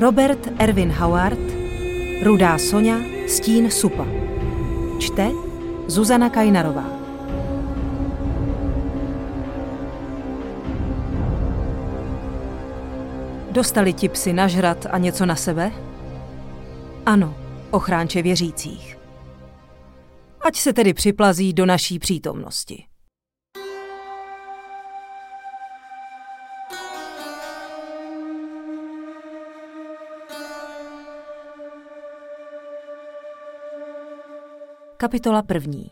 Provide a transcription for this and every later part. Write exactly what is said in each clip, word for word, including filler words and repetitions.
Robert Erwin Howard, Rudá Soňa, Stín supa. Čte Zuzana Kajnarová. Dostali ti psi nažrat a něco na sebe? Ano, ochránče věřících. Ať se tedy připlazí do naší přítomnosti. Kapitola první.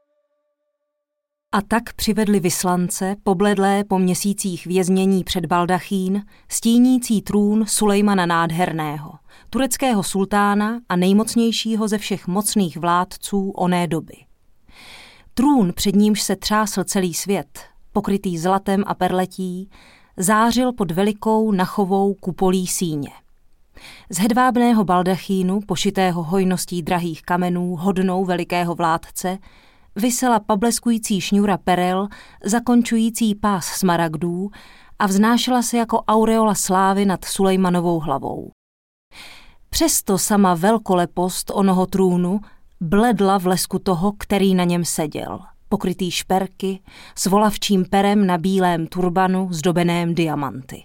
A tak přivedli vyslance, pobledlé po měsících věznění před baldachín, stínící trůn Sulejmana Nádherného, tureckého sultána a nejmocnějšího ze všech mocných vládců oné doby. Trůn, před nímž se třásl celý svět, pokrytý zlatem a perletí, zářil pod velikou nachovou kupolí síně. Z hedvábného baldachínu, pošitého hojností drahých kamenů, hodnou velikého vládce, visela pableskující šňůra perel, zakončující pás smaragdů a vznášela se jako aureola slávy nad Sulejmanovou hlavou. Přesto sama velkolepost onoho trůnu bledla v lesku toho, který na něm seděl, pokrytý šperky, s volavčím perem na bílém turbanu zdobeném diamanty.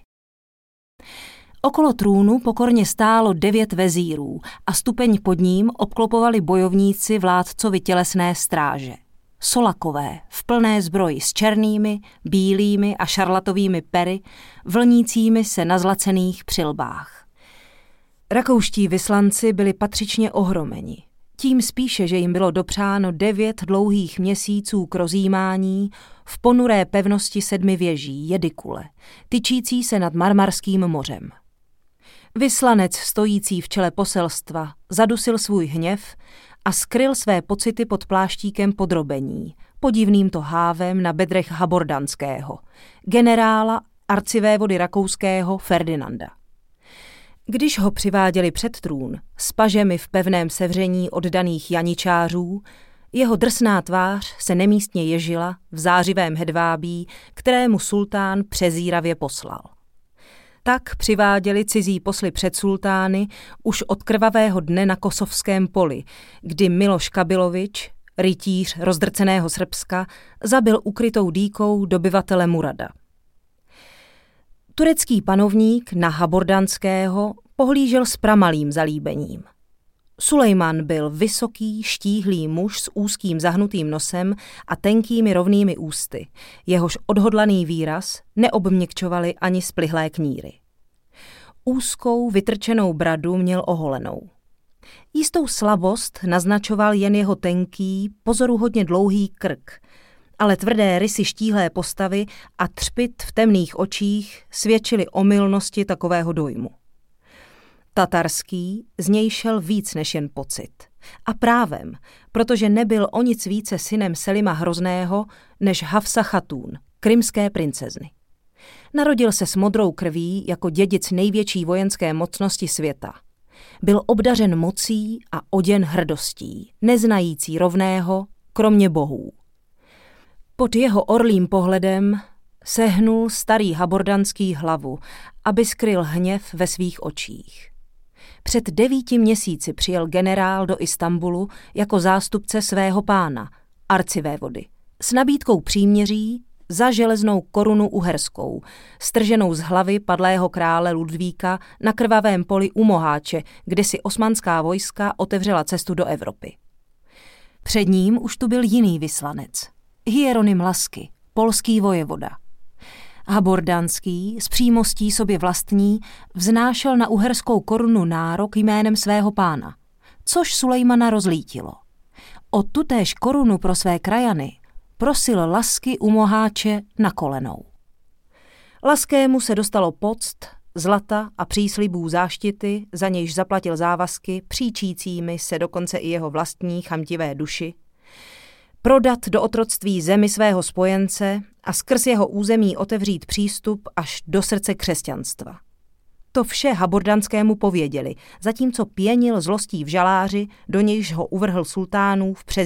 Okolo trůnu pokorně stálo devět vezírů a stupeň pod ním obklopovali bojovníci vládcovi tělesné stráže. Solakové, v plné zbroji s černými, bílými a šarlatovými pery, vlnícími se na zlacených přilbách. Rakouští vyslanci byli patřičně ohromeni. Tím spíše, že jim bylo dopřáno devět dlouhých měsíců k rozjímání v ponuré pevnosti sedmi věží Jedikule, tyčící se nad Marmarským mořem. Vyslanec stojící v čele poselstva zadusil svůj hněv a skryl své pocity pod pláštíkem podrobení, podivným to hávem na bedrech Habordandského, generála arcivévody rakouského Ferdinanda. Když ho přiváděli před trůn s pažemi v pevném sevření oddaných janičářů, jeho drsná tvář se nemístně ježila v zářivém hedvábí, kterému sultán přezíravě poslal. Tak přiváděli cizí posly před sultány už od krvavého dne na Kosovském poli, kdy Miloš Kabilovič, rytíř rozdrceného Srbska, zabil ukrytou dýkou dobyvatele Murada. Turecký panovník na Habordandského pohlížel s pramalým zalíbením. Sulejman byl vysoký, štíhlý muž s úzkým zahnutým nosem a tenkými rovnými ústy, jehož odhodlaný výraz neobměkčovaly ani splihlé kníry. Úzkou, vytrčenou bradu měl oholenou. Jistou slabost naznačoval jen jeho tenký, pozoruhodně dlouhý krk, ale tvrdé rysy štíhlé postavy a třpyt v temných očích svědčily o mylnosti takového dojmu. Tatarský z něj šel víc než jen pocit. A právem, protože nebyl o nic více synem Selima Hrozného než Hafsa Chatún, krymské princezny. Narodil se s modrou krví jako dědic největší vojenské mocnosti světa. Byl obdařen mocí a oděn hrdostí, neznající rovného, kromě bohů. Pod jeho orlým pohledem sehnul starý Habordandský hlavu, aby skryl hněv ve svých očích. Před devíti měsíci přijel generál do Istanbulu jako zástupce svého pána, arcivévody, s nabídkou příměří za železnou korunu uherskou, strženou z hlavy padlého krále Ludvíka na krvavém poli u Moháče, kde si osmanská vojska otevřela cestu do Evropy. Před ním už tu byl jiný vyslanec, Hieronym Lasky, polský vojevoda. Habordandský s přímostí sobě vlastní vznášel na uherskou korunu nárok jménem svého pána, což Sulejmana rozlítilo. O tutéž korunu pro své krajany prosil Lasky u Moháče na kolenou. Laskému se dostalo poct, zlata a příslibů záštity, za nějž zaplatil závazky, příčícími se dokonce i jeho vlastní chamtivé duši, prodat do otroctví zemi svého spojence a skrz jeho území otevřít přístup až do srdce křesťanstva. To vše Habordanskému pověděli, zatímco pěnil zlostí v žaláři, do nějž ho uvrhl sultánův přez